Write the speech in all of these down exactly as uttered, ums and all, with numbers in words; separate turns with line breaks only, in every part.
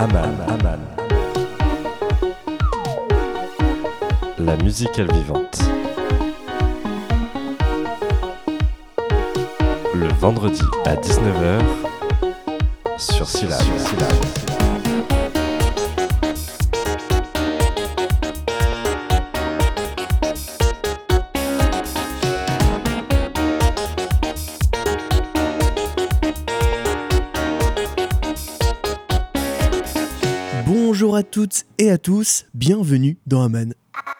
Aman, Aman. La musicale vivante. Le vendredi à dix-neuf heures sur Syllab.
Bonjour à toutes et à tous, bienvenue dans Aman.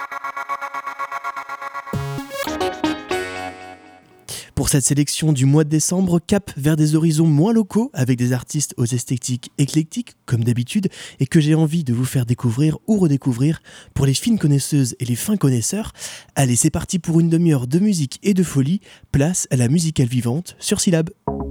Pour cette sélection du mois de décembre, cap vers des horizons moins locaux avec des artistes aux esthétiques éclectiques comme d'habitude et que j'ai envie de vous faire découvrir ou redécouvrir pour les fines connaisseuses et les fins connaisseurs. Allez, c'est parti pour une demi-heure de musique et de folie, place à la musicale vivante sur Syllab.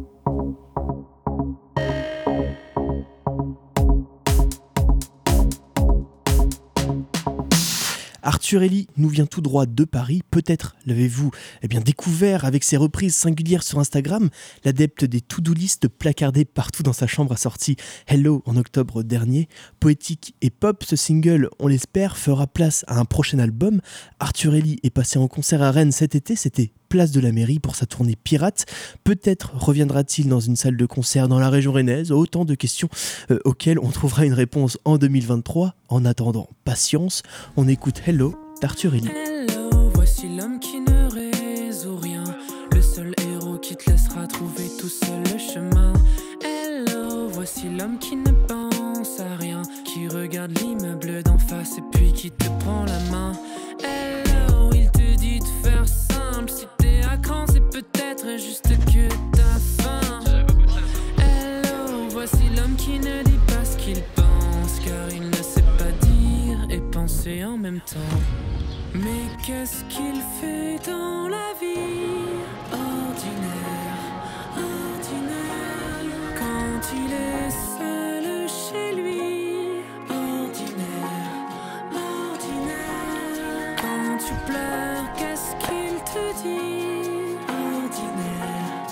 Arthur Ellie nous vient tout droit de Paris, peut-être l'avez-vous eh bien, découvert avec ses reprises singulières sur Instagram. L'adepte des to-do list placardées partout dans sa chambre a sorti Hello en octobre dernier. Poétique et pop, ce single, on l'espère, fera place à un prochain album. Arthur Ellie est passé en concert à Rennes cet été, c'était place de la mairie pour sa tournée pirate. Peut-être reviendra-t-il dans une salle de concert dans la région rennaise. Autant de questions euh, auxquelles on trouvera une réponse en deux mille vingt-trois. En attendant, patience, on écoute Hello d'Arthur Ellie.
Hello, voici l'homme qui ne résout rien, le seul héros qui te laissera trouver tout seul le chemin. Hello, voici l'homme qui ne pense à rien, qui regarde l'immeuble d'en face et puis qui te prend la main. Hello, il te dit de faire simple, si t'es à cran c'est peut-être juste que t'as faim. Hello, voici l'homme qui ne dit pas ce qu'il pense, car il ne sait pas dire et penser en même temps. Mais qu'est-ce qu'il fait dans la vie ordinaire, ordinaire, quand il est seul chez lui, ordinaire, ordinaire, quand tu pleures, qu'est-ce qu'il te dit, ordinaire,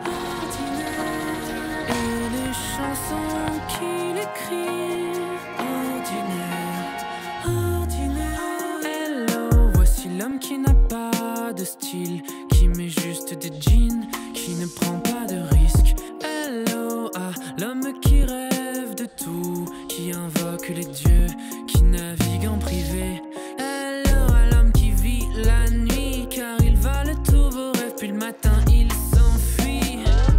ordinaire, et les chansons qu'il écrit, ordinaire, ordinaire. Hello, voici l'homme qui n'a pas de style, qui met juste des jeans, qui ne prend pas de risques. Hello, ah, l'homme qui rêve de tout, qui invoque les dieux, qui navigue en privé. Hello, à l'homme qui vit la nuit, car il vole tous vos rêves, puis le matin il s'enfuit.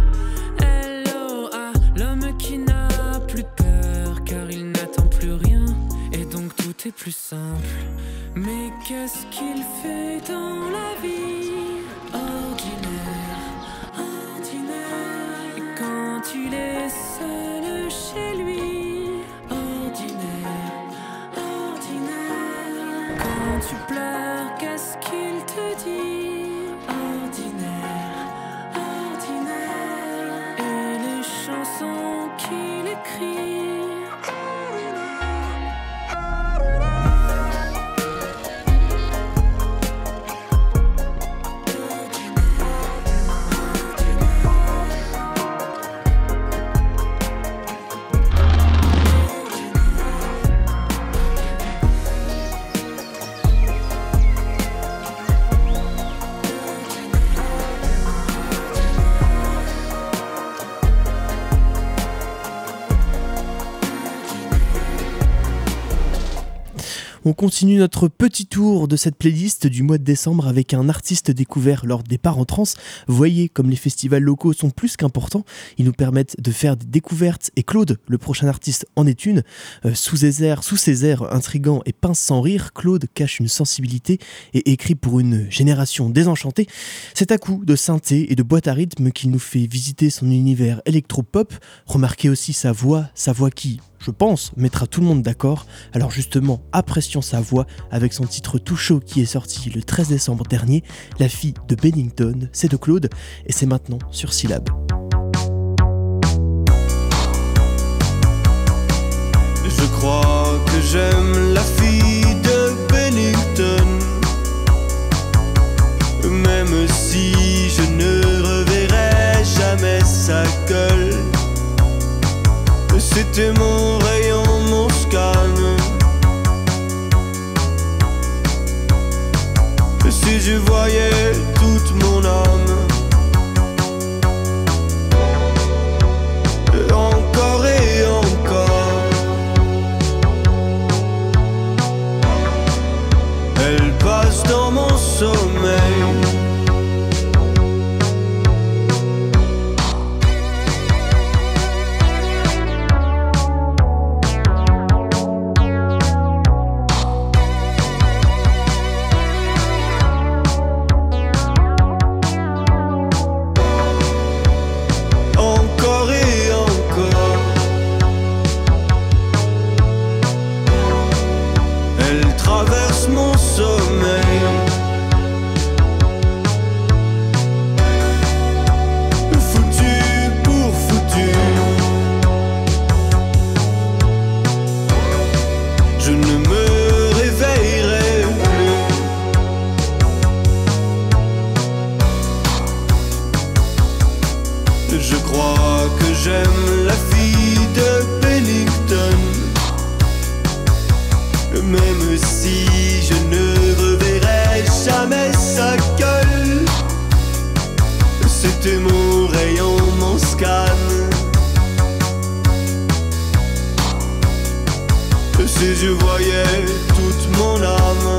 Hello, ah, l'homme qui n'a plus peur, car il n'attend plus rien, et donc tout est plus simple. Mais qu'est-ce qu'il fait dans la vie ordinaire, ordinaire, et quand il est seul chez lui, ordinaire, ordinaire, quand tu pleures, qu'est-ce qu'il te dit, ordinaire, ordinaire, et les chansons qu'il écrit.
On continue notre petit tour de cette playlist du mois de décembre avec un artiste découvert lors des Parts en Trance. Voyez comme les festivals locaux sont plus qu'importants, ils nous permettent de faire des découvertes et Claude, le prochain artiste, en est une. Euh, sous ses airs, sous ses airs intrigants et pince sans rire, Claude cache une sensibilité et écrit pour une génération désenchantée. C'est à coup de synthé et de boîte à rythme qu'il nous fait visiter son univers électro-pop. Remarquez aussi sa voix, sa voix qui, je pense, mettra tout le monde d'accord. Alors justement, apprécions sa voix avec son titre tout chaud qui est sorti le treize décembre dernier. La fille de Bennington, c'est de Claude et c'est maintenant sur Syllab.
Je crois que j'aime la fille de Bennington, même si je ne reverrai jamais sa gueule. C'était mon rayon, Si je voyais toute mon âme, encore et encore, elle passe dans mon sommeil. Je crois que j'aime la fille de Bennington, même si je ne reverrai jamais sa gueule. C'était mon rayon, mon scan. Si je voyais toute mon âme,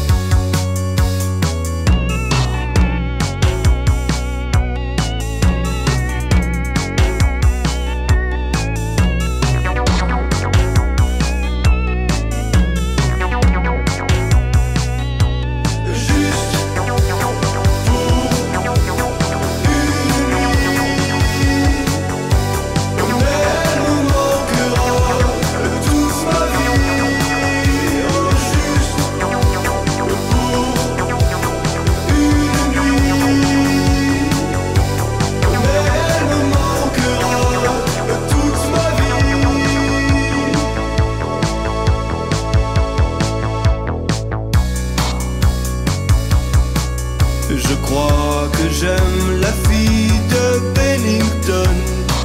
je crois que j'aime la fille de Bennington,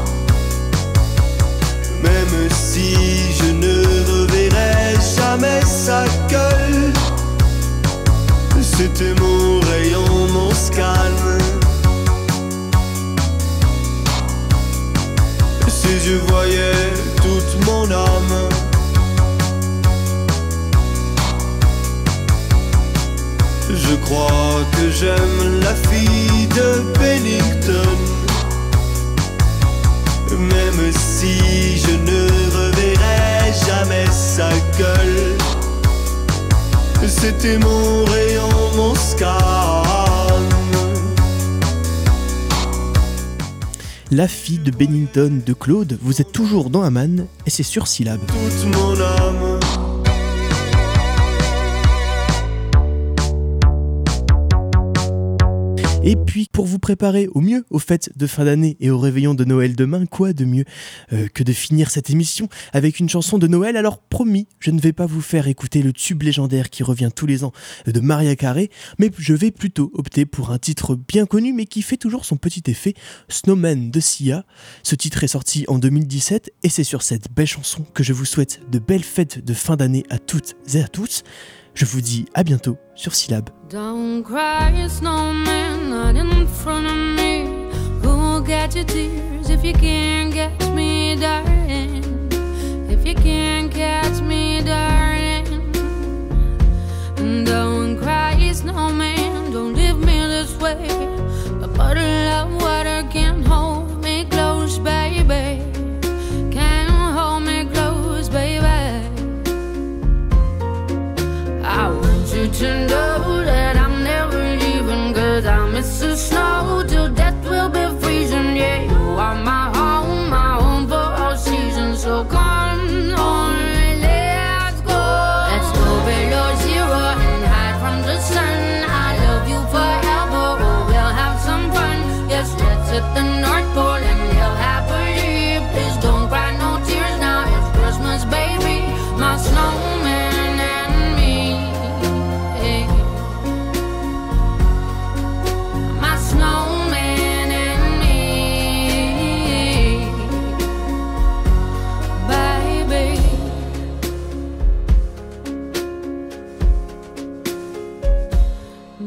même si je ne reverrai jamais sa gueule. C'était mon rayon, mon scan. Si je voyais toute mon âme, je crois que j'aime la fille de Bennington, même si je ne reverrai jamais sa gueule. C'était mon rayon, mon scan.
La fille de Bennington de Claude, vous êtes toujours dans Aman et c'est sur Syllab.
Toute mon âme.
Et puis, pour vous préparer au mieux aux fêtes de fin d'année et au réveillon de Noël demain, quoi de mieux euh, que de finir cette émission avec une chanson de Noël. Alors promis, je ne vais pas vous faire écouter le tube légendaire qui revient tous les ans de Mariah Carey, mais je vais plutôt opter pour un titre bien connu mais qui fait toujours son petit effet, Snowman de Sia. Ce titre est sorti en deux mille dix-sept et c'est sur cette belle chanson que je vous souhaite de belles fêtes de fin d'année à toutes et à tous. Je vous dis à bientôt sur Syllab.
Don't cry, snowman, not in front of me. Who'll get your tears if you can't catch me, darling? If you can't catch me, darling. And don't cry, snowman, don't leave me this way. A bottle of water can't hold me close, baby. Can't hold me close, baby. I want you to know that I'm never leaving, 'cause I miss the snow till death will be freezing. Yeah, you are my home, my home for all seasons. So come on, let's go. Let's go below zero and hide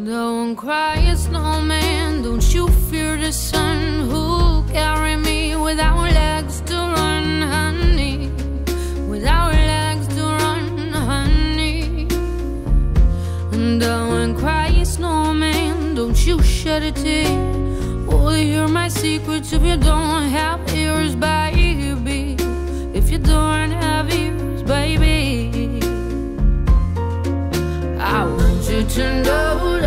Don't cry, snowman, don't you fear the sun. Who'll carry me without legs to run, honey? Without legs to run, honey. And don't cry, snowman, don't you shed a tear. Will you hear my secrets if you don't have ears, baby? If you don't have ears, baby, I want you to know